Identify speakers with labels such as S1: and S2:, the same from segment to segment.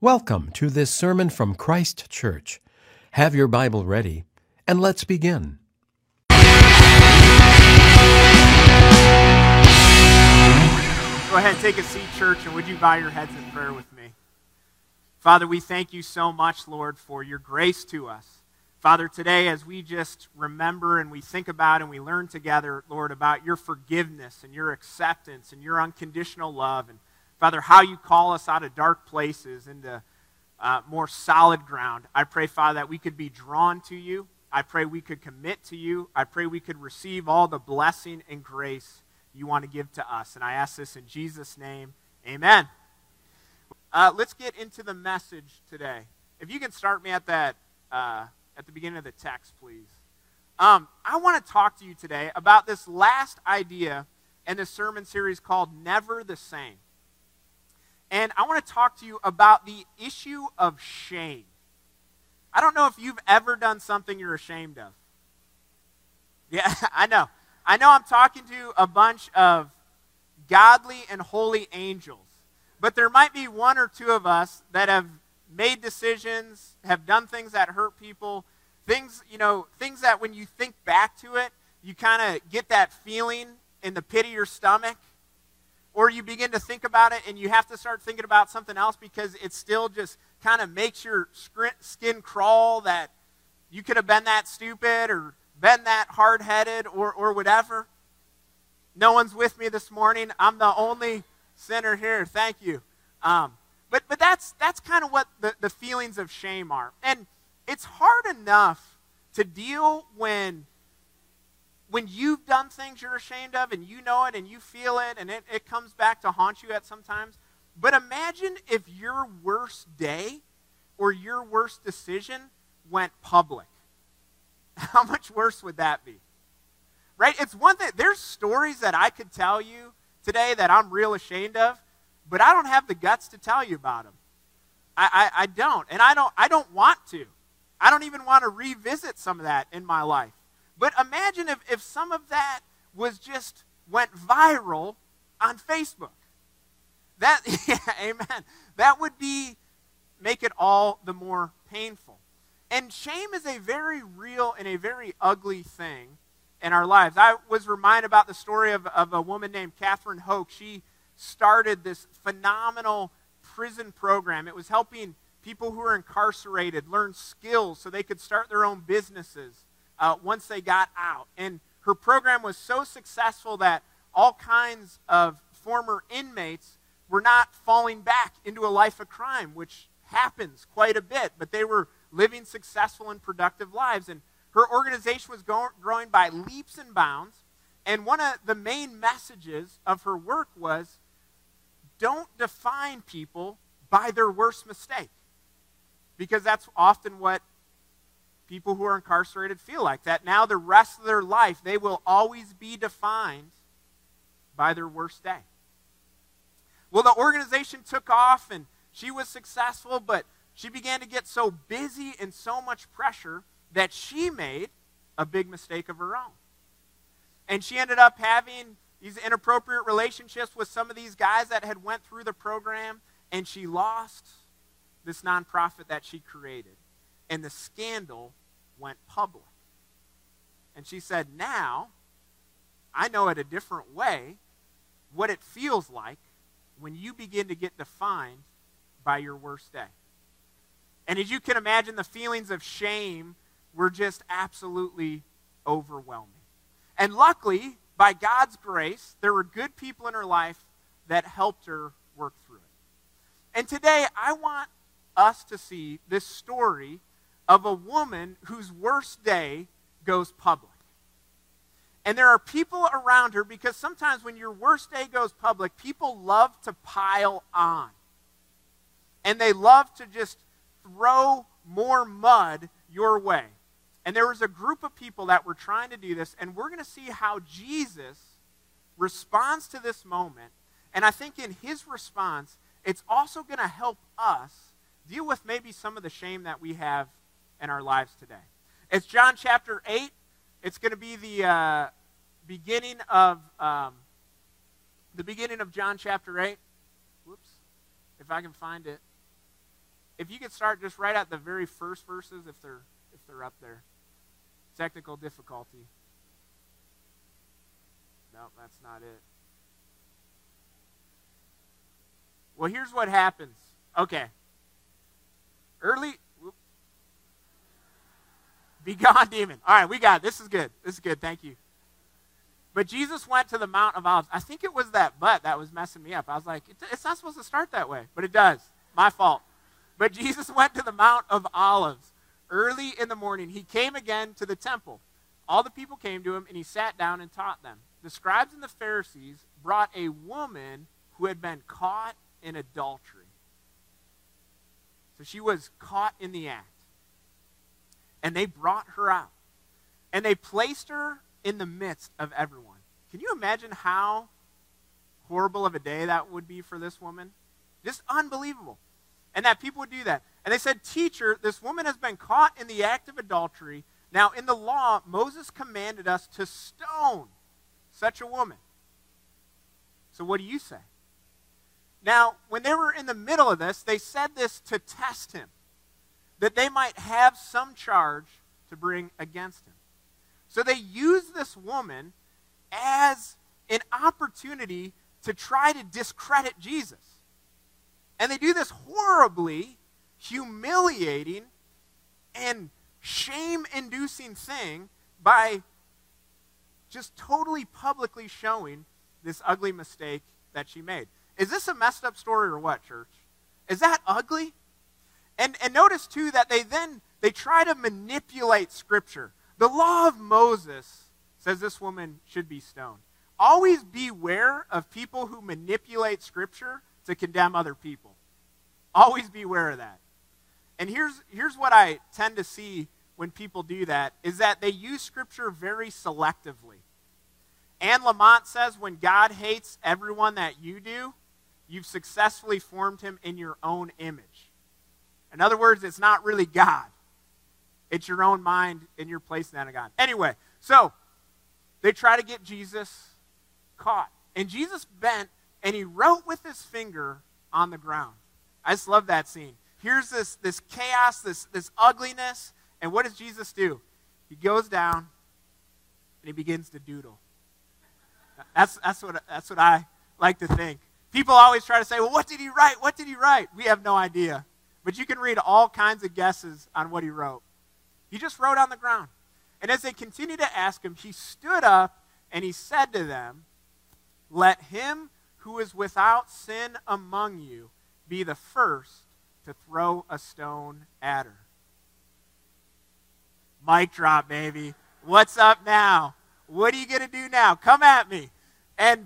S1: Welcome to this sermon from Christ Church. Have your Bible ready, and let's begin.
S2: Go ahead, take a seat, church, and would you bow your heads in prayer with me? Father, we thank you so much, Lord, for your grace to us. Father, today as we just remember and we think about and we learn together, Lord, about your forgiveness and your acceptance and your unconditional love, and Father, how you call us out of dark places into more solid ground. I pray, Father, that we could be drawn to you. I pray we could commit to you. I pray we could receive all the blessing and grace you want to give to us. And I ask this in Jesus' name, amen. Let's get into the message today. If you can start me at that at the beginning of the text, please. I want to talk to you today about this last idea in the sermon series called Never the Same. And I want to talk to you about the issue of shame. I don't know if you've ever done something you're ashamed of. Yeah, I know. I know I'm talking to a bunch of godly and holy angels. But there might be one or two of us that have made decisions, have done things that hurt people, things that when you think back to it, you kind of get that feeling in the pit of your stomach. Or you begin to think about it and you have to start thinking about something else because it still just kind of makes your skin crawl that you could have been that stupid or been that hard-headed or whatever. No one's with me this morning. I'm the only sinner here. Thank you. But that's kind of what the feelings of shame are. And it's hard enough to deal when you've done things you're ashamed of and you know it and you feel it and it comes back to haunt you at some times. But imagine if your worst day or your worst decision went public. How much worse would that be? Right? It's one thing. There's stories that I could tell you today that I'm real ashamed of, but I don't have the guts to tell you about them. I don't. And I don't want to. I don't even want to revisit some of that in my life. But imagine if some of that went viral on Facebook. Amen. That would make it all the more painful. And shame is a very real and a very ugly thing in our lives. I was reminded about the story of a woman named Catherine Hoke. She started this phenomenal prison program. It was helping people who were incarcerated learn skills so they could start their own businesses once they got out. And her program was so successful that all kinds of former inmates were not falling back into a life of crime, which happens quite a bit, but they were living successful and productive lives. And her organization was growing by leaps and bounds. And one of the main messages of her work was, don't define people by their worst mistake. Because that's often what people who are incarcerated feel like, that now the rest of their life, they will always be defined by their worst day. Well, the organization took off and she was successful, but she began to get so busy and so much pressure that she made a big mistake of her own. And she ended up having these inappropriate relationships with some of these guys that had went through the program, and she lost this nonprofit that she created. And the scandal went public. And she said, now, I know it a different way what it feels like when you begin to get defined by your worst day. And as you can imagine, the feelings of shame were just absolutely overwhelming. And luckily, by God's grace, there were good people in her life that helped her work through it. And today, I want us to see this story of a woman whose worst day goes public. And there are people around her, because sometimes when your worst day goes public, people love to pile on. And they love to just throw more mud your way. And there was a group of people that were trying to do this, and we're going to see how Jesus responds to this moment. And I think in his response, it's also going to help us deal with maybe some of the shame that we have in our lives today. It's John chapter 8. It's going to be the beginning of John chapter 8. Whoops. If I can find it. if you could start just right at the very first verses, if they're up there. Technical difficulty. No, that's not it. Well, here's what happens. Okay. Be gone, demon. All right, we got it. This is good. This is good. Thank you. But Jesus went to the Mount of Olives. I think it was that but that was messing me up. I was like, it's not supposed to start that way, but it does. My fault. But Jesus went to the Mount of Olives. Early in the morning, he came again to the temple. All the people came to him, and he sat down and taught them. The scribes and the Pharisees brought a woman who had been caught in adultery. So she was caught in the act. And they brought her out. And they placed her in the midst of everyone. Can you imagine how horrible of a day that would be for this woman? Just unbelievable. And that people would do that. And they said, "Teacher, this woman has been caught in the act of adultery. Now, in the law, Moses commanded us to stone such a woman. So what do you say?" Now, when they were in the middle of this, they said this to test him, that they might have some charge to bring against him. So they used this woman as an opportunity to try to discredit Jesus. And they do this horribly humiliating and shame-inducing thing by just totally publicly showing this ugly mistake that she made. Is this a messed up story or what, church? Is that ugly? And notice, too, that they try to manipulate Scripture. The law of Moses says this woman should be stoned. Always beware of people who manipulate Scripture to condemn other people. Always beware of that. And here's what I tend to see when people do that, is that they use Scripture very selectively. Anne Lamott says, when God hates everyone that you do, you've successfully formed him in your own image. In other words, it's not really God. It's your own mind, and you're placing that in God. Anyway, so they try to get Jesus caught. And Jesus bent, and he wrote with his finger on the ground. I just love that scene. Here's this chaos, this ugliness, and what does Jesus do? He goes down, and he begins to doodle. That's what I like to think. People always try to say, well, what did he write? What did he write? We have no idea. But you can read all kinds of guesses on what he wrote. He just wrote on the ground. And as they continued to ask him, he stood up and he said to them, "Let him who is without sin among you be the first to throw a stone at her." Mic drop, baby. What's up now? What are you going to do now? Come at me. And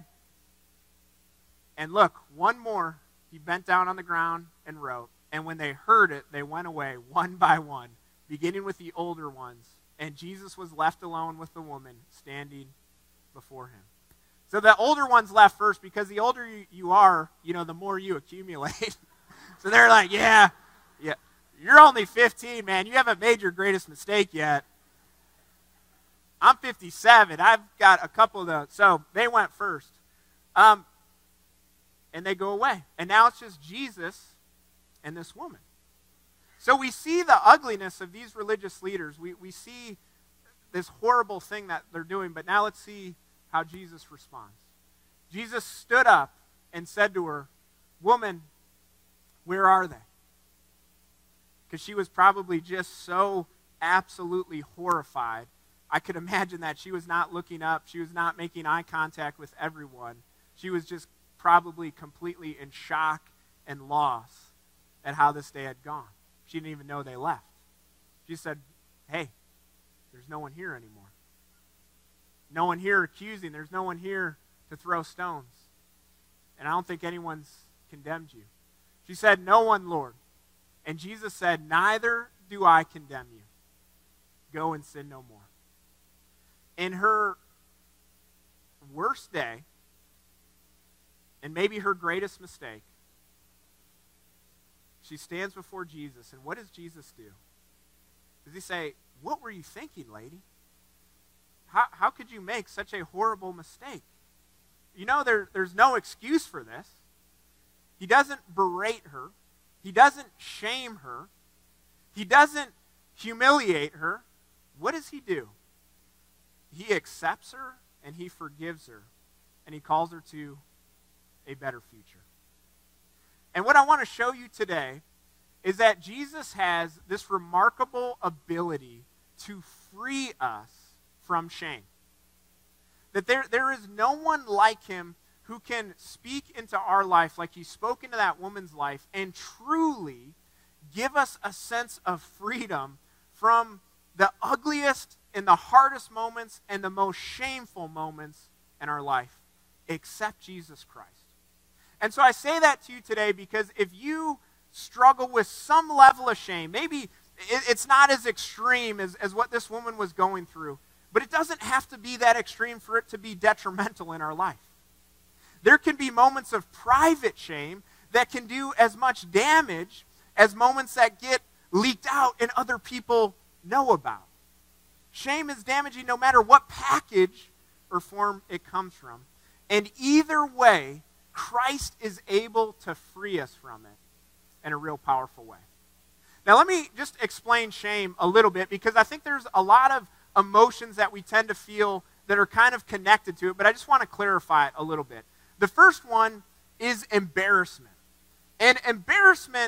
S2: look, one more. He bent down on the ground and wrote. And when they heard it, they went away one by one, beginning with the older ones. And Jesus was left alone with the woman standing before him. So the older ones left first, because the older you are, the more you accumulate. So they're like, yeah, you're only 15, man. You haven't made your greatest mistake yet. I'm 57. I've got a couple of those. So they went first. And they go away. And now it's just Jesus and this woman. So we see the ugliness of these religious leaders. We see this horrible thing that they're doing. But now let's see how Jesus responds. Jesus stood up and said to her, "Woman, where are they?" Because she was probably just so absolutely horrified. I could imagine that she was not looking up. She was not making eye contact with everyone. She was just probably completely in shock and loss at how this day had gone. She didn't even know they left. She said, "Hey, there's no one here anymore. No one here accusing. There's no one here to throw stones. And I don't think anyone's condemned you." She said, "No one, Lord." And Jesus said, "Neither do I condemn you. Go and sin no more." In her worst day, and maybe her greatest mistake, she stands before Jesus, and what does Jesus do? Does he say, "What were you thinking, lady? How could you make such a horrible mistake?" There's no excuse for this. He doesn't berate her. He doesn't shame her. He doesn't humiliate her. What does he do? He accepts her and he forgives her, and he calls her to a better future. And what I want to show you today is that Jesus has this remarkable ability to free us from shame. That there is no one like him who can speak into our life like he spoke into that woman's life and truly give us a sense of freedom from the ugliest and the hardest moments and the most shameful moments in our life, except Jesus Christ. And so I say that to you today because if you struggle with some level of shame, maybe it's not as extreme as what this woman was going through, but it doesn't have to be that extreme for it to be detrimental in our life. There can be moments of private shame that can do as much damage as moments that get leaked out and other people know about. Shame is damaging no matter what package or form it comes from. And either way, Christ is able to free us from it in a real powerful way. Now let me just explain shame a little bit because I think there's a lot of emotions that we tend to feel that are kind of connected to it, but I just want to clarify it a little bit. The first one is embarrassment. And embarrassment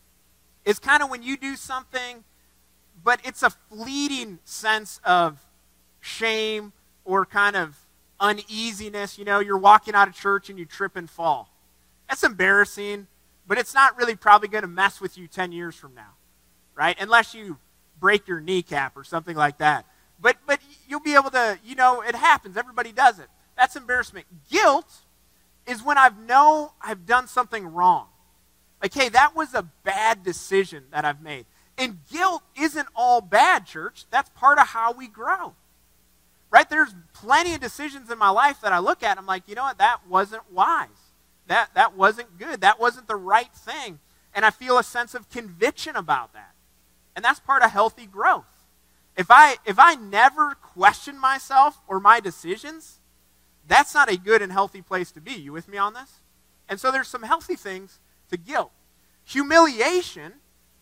S2: is kind of when you do something, but it's a fleeting sense of shame or kind of uneasiness. You know, you're walking out of church and you trip and fall. That's embarrassing, but it's not really probably going to mess with you 10 years from now, right? Unless you break your kneecap or something like that. But you'll be able to, you know, it happens. Everybody does it. That's embarrassment. Guilt is when I've done something wrong. Like, hey, that was a bad decision that I've made. And guilt isn't all bad, church. That's part of how we grow. Right? There's plenty of decisions in my life that I look at and I'm like, you know what? That wasn't wise. That wasn't good. That wasn't the right thing. And I feel a sense of conviction about that. And that's part of healthy growth. If I never question myself or my decisions, that's not a good and healthy place to be. You with me on this? And so there's some healthy things to guilt. Humiliation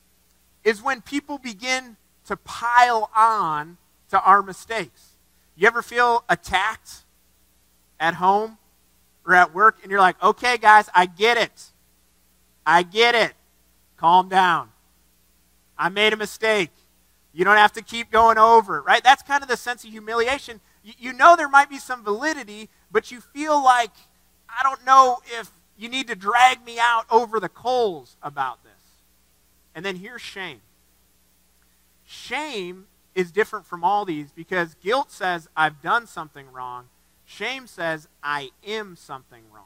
S2: is when people begin to pile on to our mistakes. You ever feel attacked at home or at work and you're like, okay guys, I get it. I get it. Calm down. I made a mistake. You don't have to keep going over it, right? That's kind of the sense of humiliation. You know there might be some validity, but you feel like, I don't know if you need to drag me out over the coals about this. And then here's shame. Shame is different from all these because guilt says I've done something wrong. Shame says I am something wrong.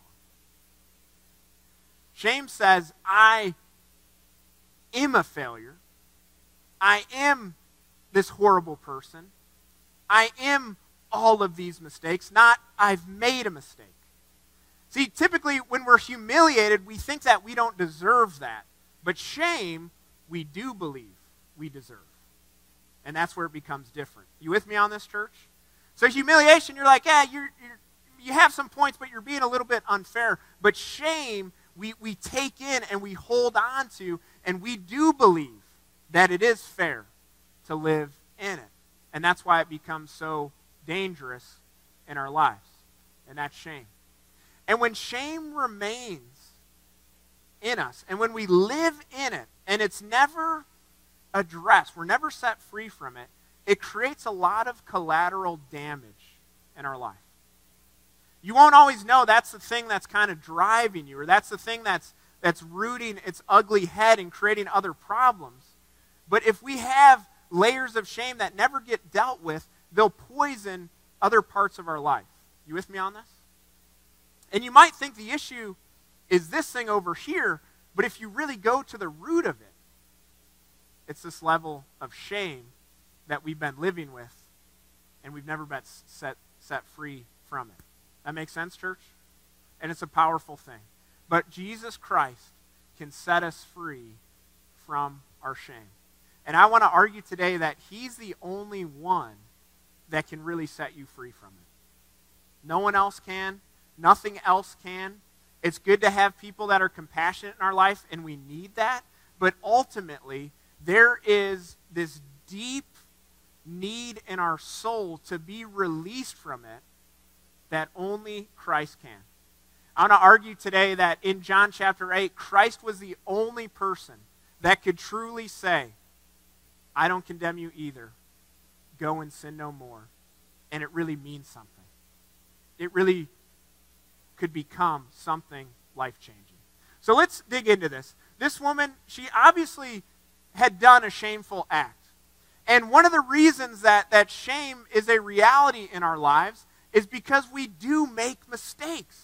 S2: Shame says I am a failure. I am this horrible person. I am all of these mistakes, not I've made a mistake. See, typically when we're humiliated, we think that we don't deserve that. But shame, we do believe we deserve. And that's where it becomes different. You with me on this, church? So humiliation, you're like, yeah, you have some points, but you're being a little bit unfair. But shame, we take in and we hold on to, and we do believe that it is fair to live in it. And that's why it becomes so dangerous in our lives. And that's shame. And when shame remains in us, and when we live in it, and it's never addressed, we're never set free from it, it creates a lot of collateral damage in our life. You won't always know that's the thing that's kind of driving you, or that's the thing that's rooting its ugly head and creating other problems. But if we have layers of shame that never get dealt with, they'll poison other parts of our life. You with me on this? And you might think the issue is this thing over here, but if you really go to the root of it, it's this level of shame that we've been living with, and we've never been set free from it. That makes sense, church? And it's a powerful thing. But Jesus Christ can set us free from our shame. And I want to argue today that he's the only one that can really set you free from it. No one else can. Nothing else can. It's good to have people that are compassionate in our life, and we need that. but ultimately, there is this deep need in our soul to be released from it that only Christ can. I want to argue today that in John chapter 8, Christ was the only person that could truly say, I don't condemn you either. Go and sin no more. And it really means something. It really could become something life-changing. So let's dig into this. This woman, she obviously had done a shameful act. And one of the reasons that shame is a reality in our lives is because we do make mistakes.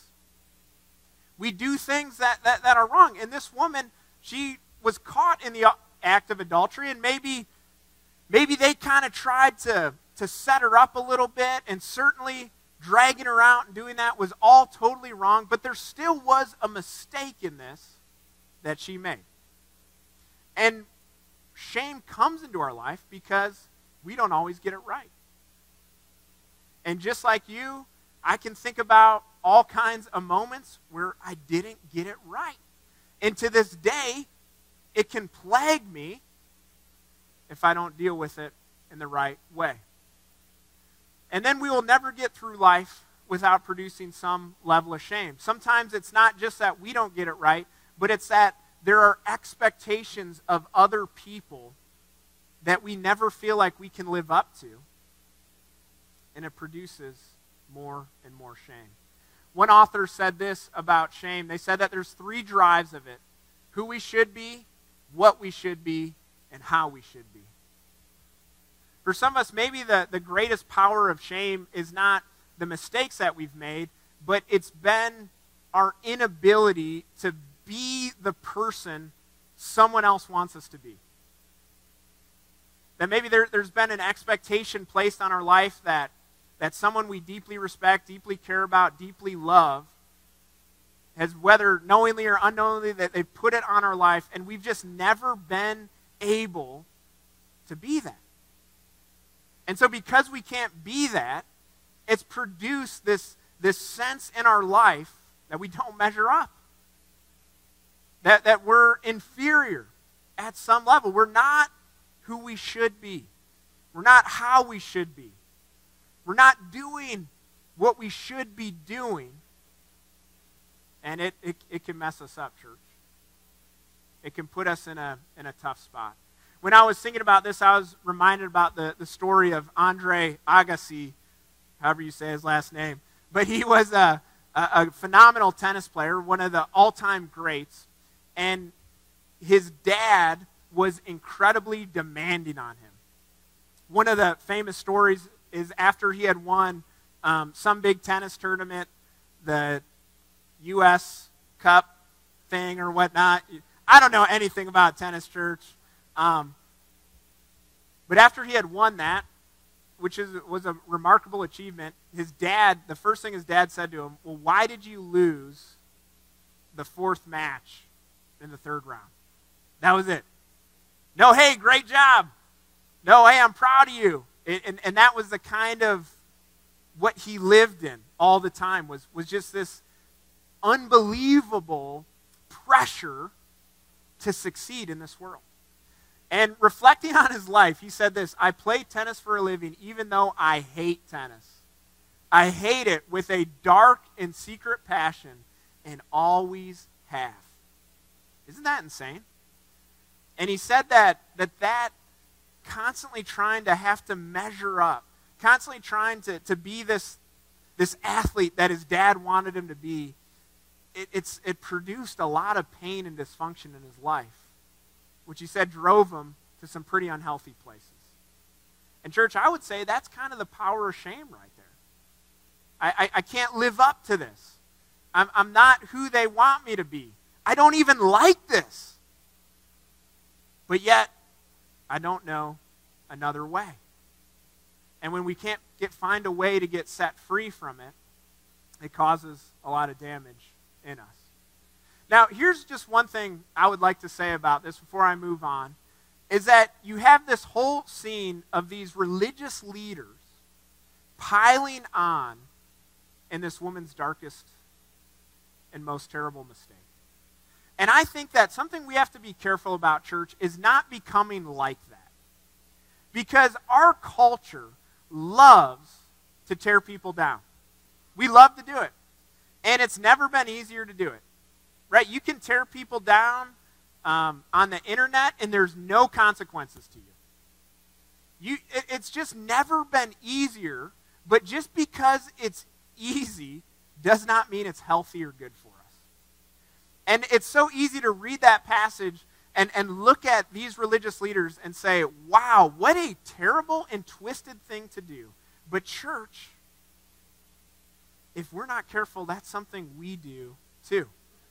S2: We do things that are wrong. And this woman, she was caught in the act of adultery, and maybe they kind of tried to set her up a little bit, and certainly dragging her out and doing that was all totally wrong, but there still was a mistake in this that she made. And shame comes into our life because we don't always get it right. And just like you, I can think about all kinds of moments where I didn't get it right. And to this day, it can plague me if I don't deal with it in the right way. And then we will never get through life without producing some level of shame. Sometimes it's not just that we don't get it right, but it's that there are expectations of other people that we never feel like we can live up to. And it produces more and more shame. One author said this about shame. They said that there's 3 drives of it: who we should be, what we should be, and how we should be. For some of us, maybe the greatest power of shame is not the mistakes that we've made, but it's been our inability to be the person someone else wants us to be. That maybe there's been an expectation placed on our life that someone we deeply respect, deeply care about, deeply love, has, whether knowingly or unknowingly, that they've put it on our life, and we've just never been able to be that. And so because we can't be that, it's produced this sense in our life that we don't measure up. That we're inferior at some level. We're not who we should be. We're not how we should be. We're not doing what we should be doing. And it can mess us up, church. It can put us in a tough spot. When I was thinking about this, I was reminded about the story of Andre Agassi, however you say his last name. But he was a phenomenal tennis player, one of the all-time greats. And his dad was incredibly demanding on him. One of the famous stories is after he had won some big tennis tournament, the U.S. Cup thing or whatnot. I don't know anything about tennis, church. But after he had won that, which was a remarkable achievement, his dad, the first thing his dad said to him, well, why did you lose the 4th match in the 3rd round? That was it. No, hey, great job. No, hey, I'm proud of you. And that was the kind of what he lived in all the time, was just this unbelievable pressure to succeed in this world. And reflecting on his life, he said this: I play tennis for a living even though I hate tennis. I hate it with a dark and secret passion and always have. Isn't that insane? And he said that constantly trying to have to measure up, constantly trying to be this athlete that his dad wanted him to be, it produced a lot of pain and dysfunction in his life, which he said drove him to some pretty unhealthy places. And church, I would say that's kind of the power of shame right there. I can't live up to this. I'm not who they want me to be. I don't even like this. But yet, I don't know another way. And when we can't find a way to get set free from it, it causes a lot of damage in us. Now, here's just one thing I would like to say about this before I move on, is that you have this whole scene of these religious leaders piling on in this woman's darkest and most terrible mistake. And I think that something we have to be careful about, church, is not becoming like that. Because our culture loves to tear people down. We love to do it. And it's never been easier to do it. Right? You can tear people down on the internet, and there's no consequences to you. It's just never been easier, but just because it's easy does not mean it's healthy or good for us. And it's so easy to read that passage and look at these religious leaders and say, wow, what a terrible and twisted thing to do. But church, if we're not careful, that's something we do too.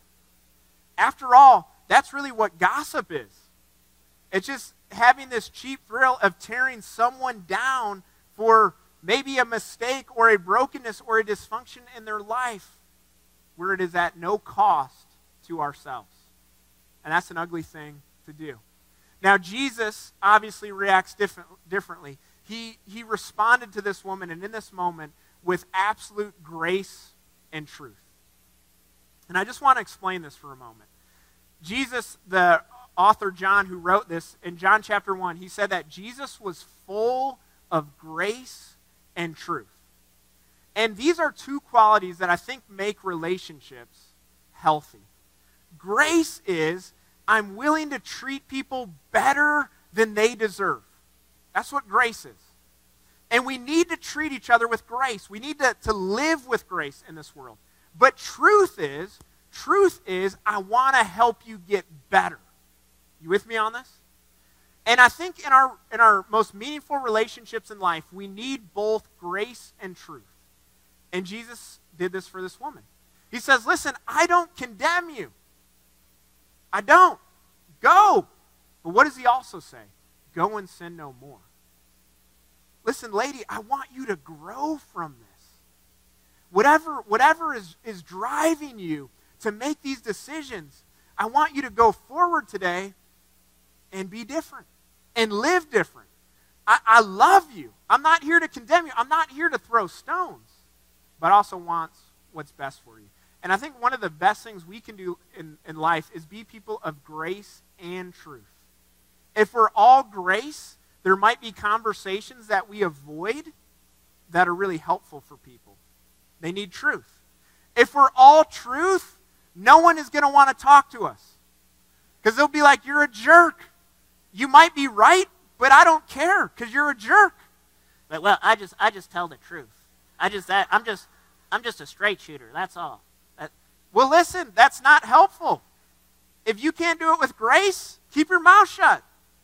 S2: After all, that's really what gossip is. It's just having this cheap thrill of tearing someone down for maybe a mistake or a brokenness or a dysfunction in their life where it is at no cost to ourselves. And that's an ugly thing to do. Now, Jesus obviously reacts differently. He responded to this woman, and in this moment, with absolute grace and truth. And I just want to explain this for a moment. Jesus, the author John, who wrote this, in John chapter 1, he said that Jesus was full of grace and truth. And these are two qualities that I think make relationships healthy. Grace is, I'm willing to treat people better than they deserve. That's what grace is. And we need to treat each other with grace. We need to live with grace in this world. But truth is, I want to help you get better. You with me on this? And I think in our most meaningful relationships in life, we need both grace and truth. And Jesus did this for this woman. He says, listen, I don't condemn you. I don't. Go. But what does he also say? Go and sin no more. Listen, lady, I want you to grow from this. Whatever is driving you to make these decisions, I want you to go forward today and be different and live different. I love you. I'm not here to condemn you. I'm not here to throw stones, but also wants what's best for you. And I think one of the best things we can do in life is be people of grace and truth. If we're all grace, there might be conversations that we avoid that are really helpful for people. They need truth. If we're all truth, no one is going to want to talk to us. Because they'll be like, you're a jerk. You might be right, but I don't care because you're a jerk.
S3: But, well, I just tell the truth. I'm just a straight shooter. That's all.
S2: Well, listen, that's not helpful. If you can't do it with grace, keep your mouth shut.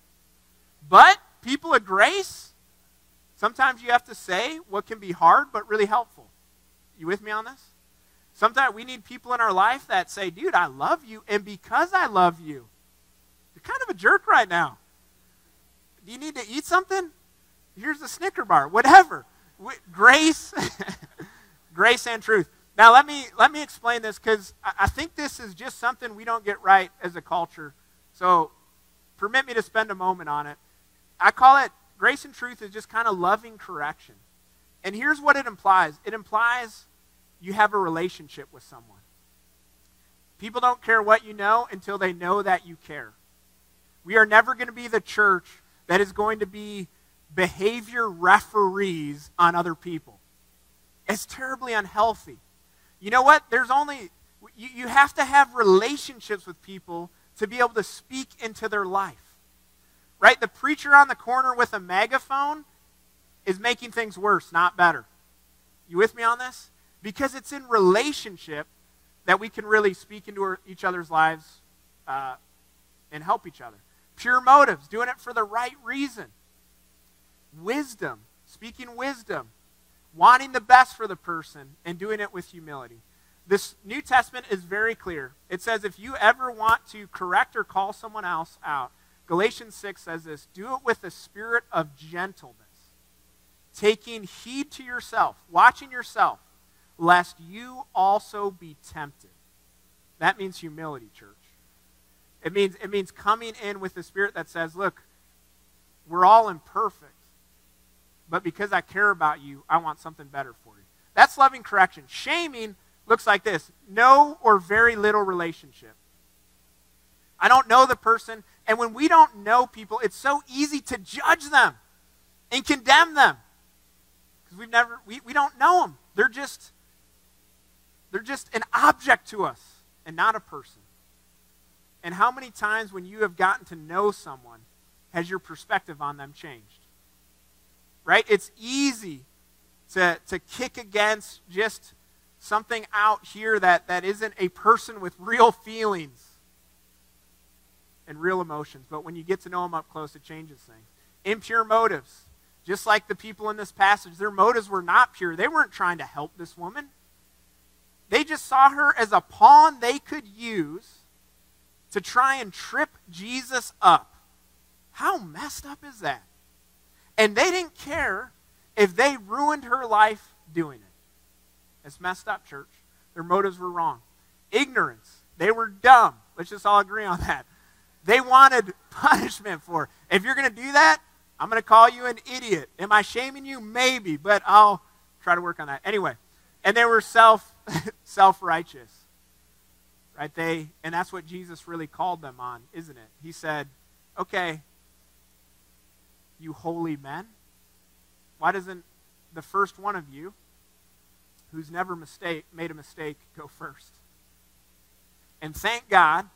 S2: But people of grace, sometimes you have to say what can be hard but really helpful. You with me on this? Sometimes we need people in our life that say, dude, I love you, and because I love you, you're kind of a jerk right now. Do you need to eat something? Here's a Snicker bar, whatever. Grace, grace and truth. Now let me explain this because I think this is just something we don't get right as a culture. So permit me to spend a moment on it. I call it grace and truth is just kind of loving correction. And here's what it implies. It implies you have a relationship with someone. People don't care what you know until they know that you care. We are never going to be the church that is going to be behavior referees on other people. It's terribly unhealthy. You know what? You have to have relationships with people to be able to speak into their life. Right? The preacher on the corner with a megaphone is making things worse, not better. You with me on this? Because it's in relationship that we can really speak into each other's lives and help each other. Pure motives, doing it for the right reason. Wisdom, speaking wisdom. Wanting the best for the person and doing it with humility. This New Testament is very clear. It says if you ever want to correct or call someone else out, Galatians 6 says this, do it with a spirit of gentleness, taking heed to yourself, watching yourself, lest you also be tempted. That means humility, church. It means coming in with the spirit that says, look, we're all imperfect. But because I care about you, I want something better for you. That's loving correction. Shaming looks like this. No or very little relationship. I don't know the person. And when we don't know people, it's so easy to judge them and condemn them. Because we don't know them. They're just an object to us and not a person. And how many times when you have gotten to know someone has your perspective on them changed? Right? It's easy to kick against just something out here that isn't a person with real feelings and real emotions. But when you get to know them up close, it changes things. Impure motives. Just like the people in this passage, their motives were not pure. They weren't trying to help this woman. They just saw her as a pawn they could use to try and trip Jesus up. How messed up is that? And they didn't care if they ruined her life doing it. It's messed up, church. Their motives were wrong. Ignorance. They were dumb. Let's just all agree on that. They wanted punishment for it. If you're going to do that, I'm going to call you an idiot. Am I shaming you? Maybe, but I'll try to work on that. Anyway, and they were self-righteous. Right? And that's what Jesus really called them on, isn't it? He said, okay, you holy men, why doesn't the first one of you who's never made a mistake go first? And thank God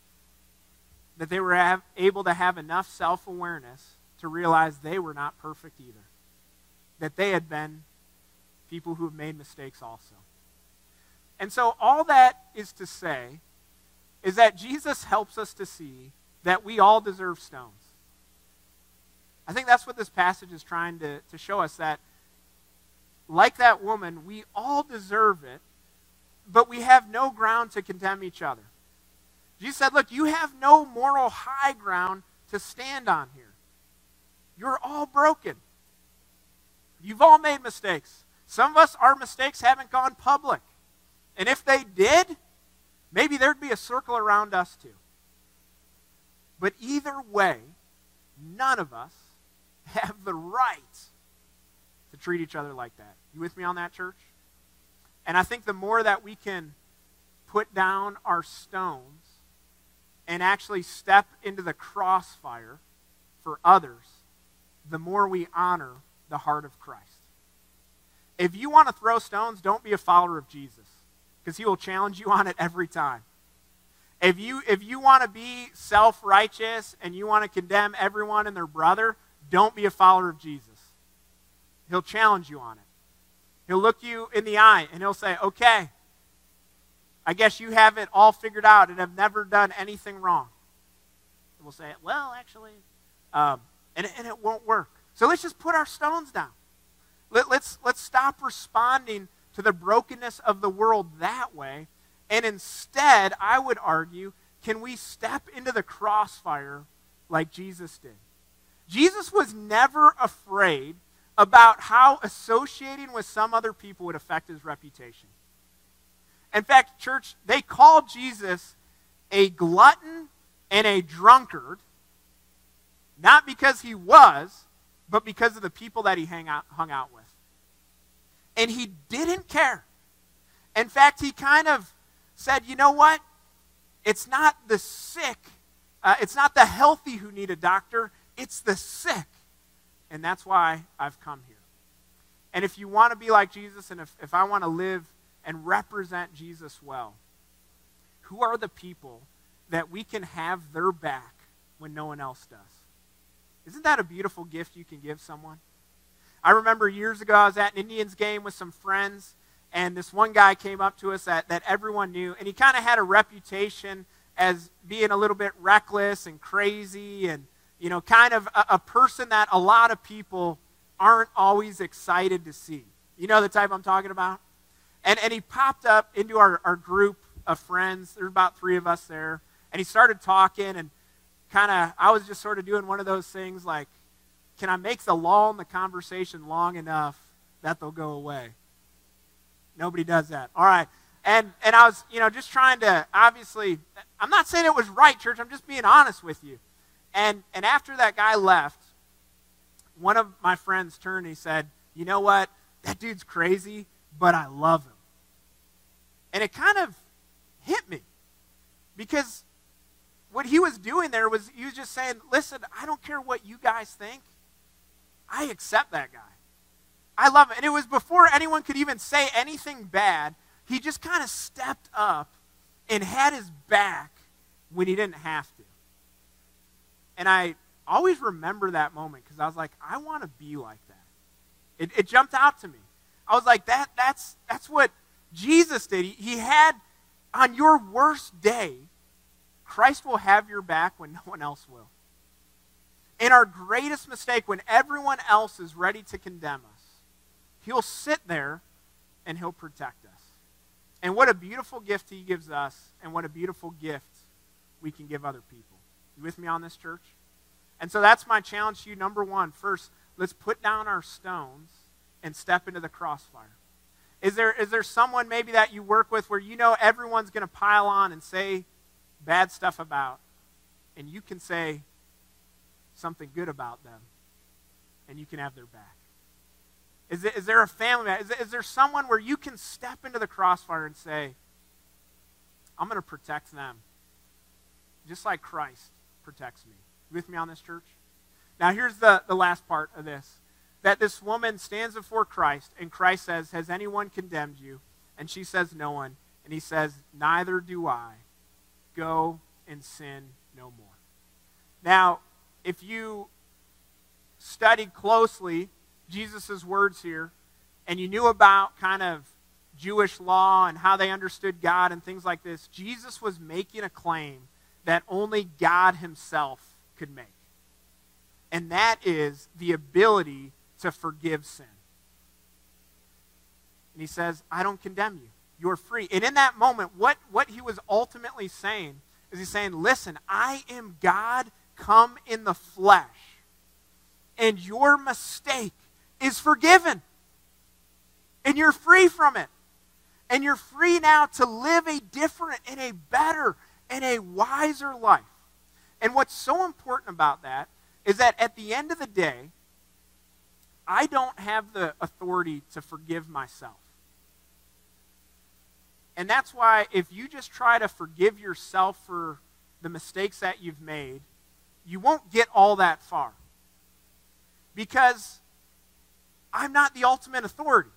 S2: that they were able to have enough self-awareness to realize they were not perfect either. That they had been people who have made mistakes also. And so all that is to say is that Jesus helps us to see that we all deserve stones. I think that's what this passage is trying to show us, that like that woman, we all deserve it, but we have no ground to condemn each other. Jesus said, look, you have no moral high ground to stand on here. You're all broken. You've all made mistakes. Some of us, our mistakes haven't gone public. And if they did, maybe there'd be a circle around us too. But either way, none of us have the right to treat each other like that. You with me on that, church? And I think the more that we can put down our stones and actually step into the crossfire for others, the more we honor the heart of Christ. If you want to throw stones, don't be a follower of Jesus, because he will challenge you on it every time. If you want to be self-righteous and you want to condemn everyone and their brother, don't be a follower of Jesus. He'll challenge you on it. He'll look you in the eye and he'll say, okay, I guess you have it all figured out and have never done anything wrong. And we'll say, well, actually, and it won't work. So let's just put our stones down. Let's stop responding to the brokenness of the world that way. And instead, I would argue, can we step into the crossfire like Jesus did? Jesus was never afraid about how associating with some other people would affect his reputation. In fact, church, they called Jesus a glutton and a drunkard, not because he was, but because of the people that he hung out with. And he didn't care. In fact, he kind of said, you know what? It's not the sick, it's not the healthy who need a doctor, it's the sick. And that's why I've come here. And if you want to be like Jesus, and if I want to live and represent Jesus well, who are the people that we can have their back when no one else does? Isn't that a beautiful gift you can give someone? I remember years ago I was at an Indians game with some friends, and this one guy came up to us that everyone knew, and he kind of had a reputation as being a little bit reckless and crazy and, you know, kind of a person that a lot of people aren't always excited to see. You know the type I'm talking about? And he popped up into our group of friends. There's about 3 of us there. And he started talking, and I was just sort of doing one of those things like, can I make the lull in the conversation long enough that they'll go away? Nobody does that. All right. And I was, just trying to, obviously, I'm not saying it was right, church. I'm just being honest with you. And after that guy left, one of my friends turned and he said, you know what? That dude's crazy, but I love him. And it kind of hit me. Because what he was doing there was he was just saying, listen, I don't care what you guys think. I accept that guy. I love it. And it was before anyone could even say anything bad. He just kind of stepped up and had his back when he didn't have to. And I always remember that moment because I was like, I want to be like that. It jumped out to me. I was like, that's what Jesus did. He had, on your worst day, Christ will have your back when no one else will. In our greatest mistake, when everyone else is ready to condemn us, he'll sit there and he'll protect us. And what a beautiful gift he gives us, and what a beautiful gift we can give other people. You with me on this, church? And so that's my challenge to you. Number one, first, let's put down our stones and step into the crossfire. Is there someone maybe that you work with where you know everyone's going to pile on and say bad stuff about, and you can say something good about them, and you can have their back? Is there a family member? Is there someone where you can step into the crossfire and say, I'm going to protect them, just like Christ protects me? You with me on this, church? Now here's the last part of this. That this woman stands before Christ, and Christ says, has anyone condemned you? And she says, no one. And he says, neither do I. Go and sin no more. Now, if you studied closely Jesus' words here, and you knew about kind of Jewish law and how they understood God and things like this, Jesus was making a claim that only God himself could make. And that is the ability to forgive sin. And he says, I don't condemn you. You're free. And in that moment, what he was ultimately saying is he's saying, listen, I am God come in the flesh. And your mistake is forgiven. And you're free from it. And you're free now to live a different and a better and a wiser life. And what's so important about that is that at the end of the day, I don't have the authority to forgive myself. And that's why if you just try to forgive yourself for the mistakes that you've made, you won't get all that far. Because I'm not the ultimate authority.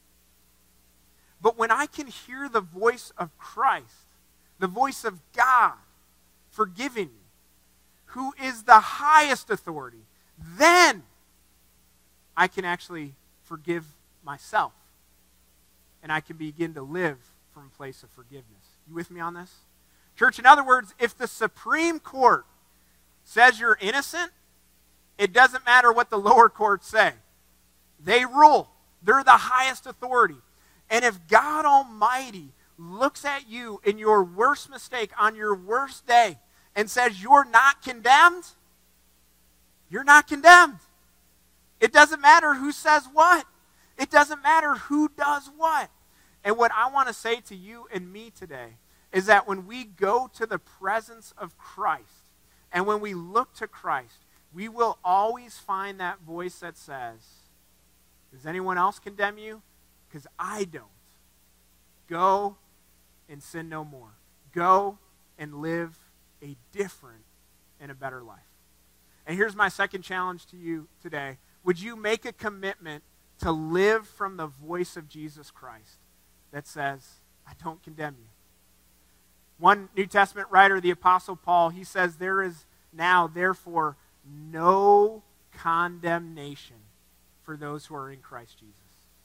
S2: But when I can hear the voice of Christ, the voice of God forgiving me, who is the highest authority, then I can actually forgive myself. And I can begin to live from a place of forgiveness. You with me on this? Church, in other words, if the Supreme Court says you're innocent, it doesn't matter what the lower courts say. They rule. They're the highest authority. And if God Almighty looks at you in your worst mistake on your worst day and says you're not condemned, you're not condemned. It doesn't matter who says what. It doesn't matter who does what. And what I want to say to you and me today is that when we go to the presence of Christ and when we look to Christ, we will always find that voice that says, does anyone else condemn you? Because I don't. Go and sin no more. Go and live a different and a better life. And here's my second challenge to you today. Would you make a commitment to live from the voice of Jesus Christ that says, I don't condemn you? One New Testament writer, the Apostle Paul, he says, there is now, therefore, no condemnation for those who are in Christ Jesus.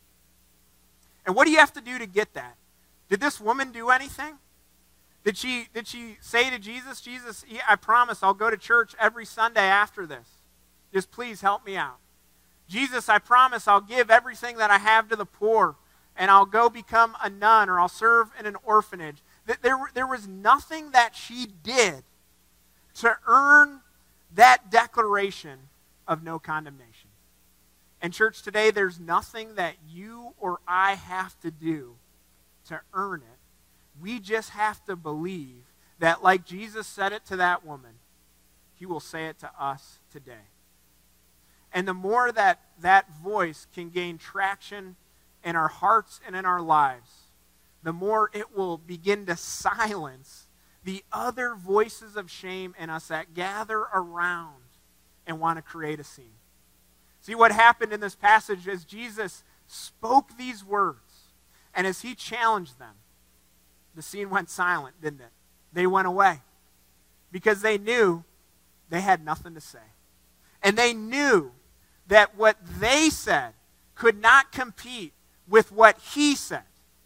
S2: And what do you have to do to get that? Did this woman do anything? Did she say to Jesus, Jesus, I promise I'll go to church every Sunday after this. Just please help me out. Jesus, I promise I'll give everything that I have to the poor, and I'll go become a nun, or I'll serve in an orphanage. There was nothing that she did to earn that declaration of no condemnation. And church, today there's nothing that you or I have to do to earn it. We just have to believe that like Jesus said it to that woman, he will say it to us today. And the more that that voice can gain traction in our hearts and in our lives, the more it will begin to silence the other voices of shame in us that gather around and want to create a scene. See what happened in this passage as Jesus spoke these words and as he challenged them, the scene went silent, didn't it? They went away because they knew they had nothing to say. And they knew that what they said could not compete with what he said.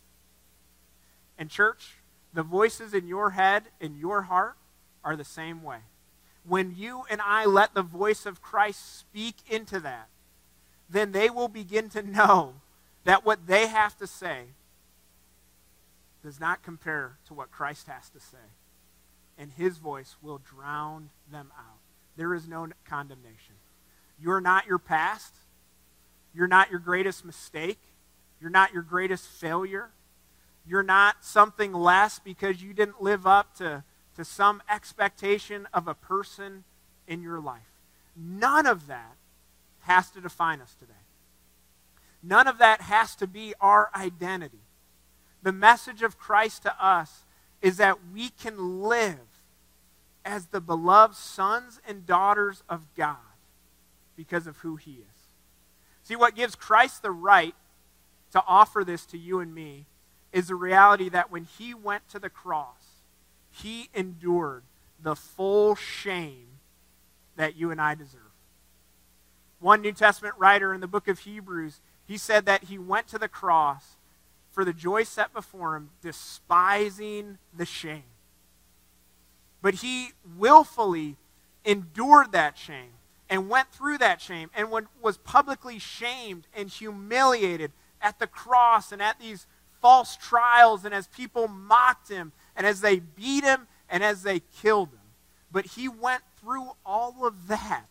S2: And church, the voices in your head, in your heart, are the same way. When you and I let the voice of Christ speak into that, then they will begin to know that what they have to say does not compare to what Christ has to say. And his voice will drown them out. There is no condemnation. You're not your past. You're not your greatest mistake. You're not your greatest failure. You're not something less because you didn't live up to some expectation of a person in your life. None of that has to define us today. None of that has to be our identity. The message of Christ to us is that we can live as the beloved sons and daughters of God because of who he is. See, what gives Christ the right to offer this to you and me is the reality that when he went to the cross, he endured the full shame that you and I deserve. One New Testament writer in the book of Hebrews, he said that he went to the cross for the joy set before him, despising the shame. But he willfully endured that shame and went through that shame and was publicly shamed and humiliated at the cross and at these false trials and as people mocked him and as they beat him and as they killed him. But he went through all of that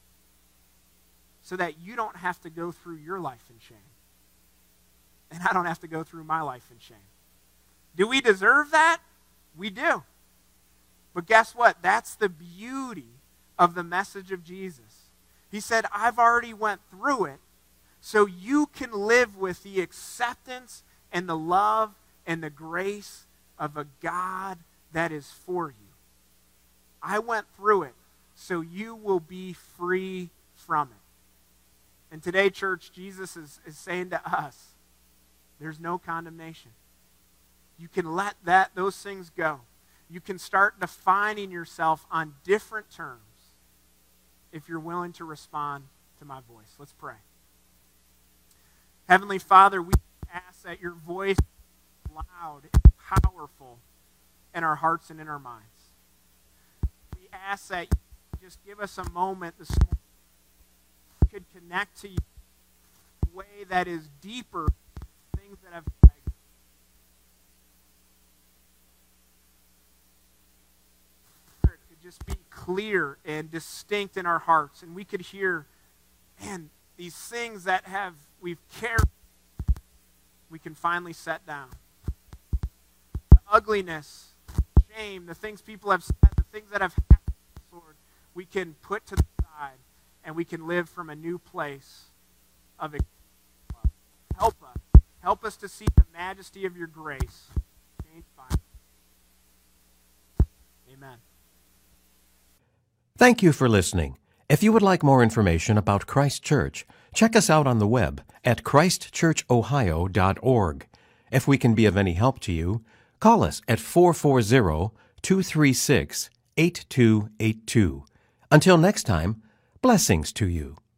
S2: so that you don't have to go through your life in shame. And I don't have to go through my life in shame. Do we deserve that? We do. But guess what? That's the beauty of the message of Jesus. He said, I've already went through it, so you can live with the acceptance and the love and the grace of a God that is for you. I went through it, so you will be free from it. And today, church, Jesus is saying to us, there's no condemnation. You can let those things go. You can start defining yourself on different terms if you're willing to respond to my voice. Let's pray. Heavenly Father, we ask that your voice is loud and powerful in our hearts and in our minds. We ask that you just give us a moment this morning we could connect to you in a way that is deeper than things that have just be clear and distinct in our hearts, and we could hear, man, these things that we've carried, we can finally set down. The ugliness, shame, the things people have said, the things that have happened, Lord, we can put to the side, and we can live from a new place of love. Help us to see the majesty of your grace. Change by. Amen.
S1: Thank you for listening. If you would like more information about Christ Church, check us out on the web at christchurchohio.org. If we can be of any help to you, call us at 440-236-8282. Until next time, blessings to you.